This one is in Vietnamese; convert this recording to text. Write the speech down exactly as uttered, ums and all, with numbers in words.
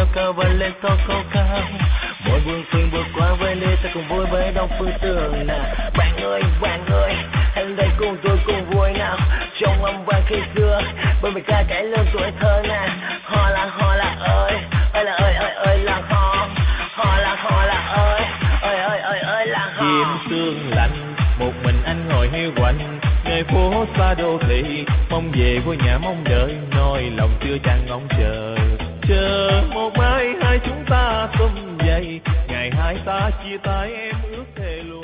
cao và lên to cao cao. Mỗi buồn phiền vượt qua với đi ta cùng vui với đông phương tường nào. Bạn ơi, bạn ơi, hãy lên đây cùng tôi cùng vui nào. Trong âm vang khi xưa, bởi vì ca cải lương tuổi thơ nào. Họ là họ là ơi, ơi là ơi ơi ơi là họ. Họ là họ là ơi, ơi ơi ơi ơi là họ. Đêm sương lạnh, một mình anh ngồi hiu quạnh. Nơi phố xa đô thị, mong về quê nhà mong đợi. Nói lòng chưa chan ngóng chờ, chờ một mai hai chúng ta sum vầy. Ngày hai ta chia tay em ước thề luôn.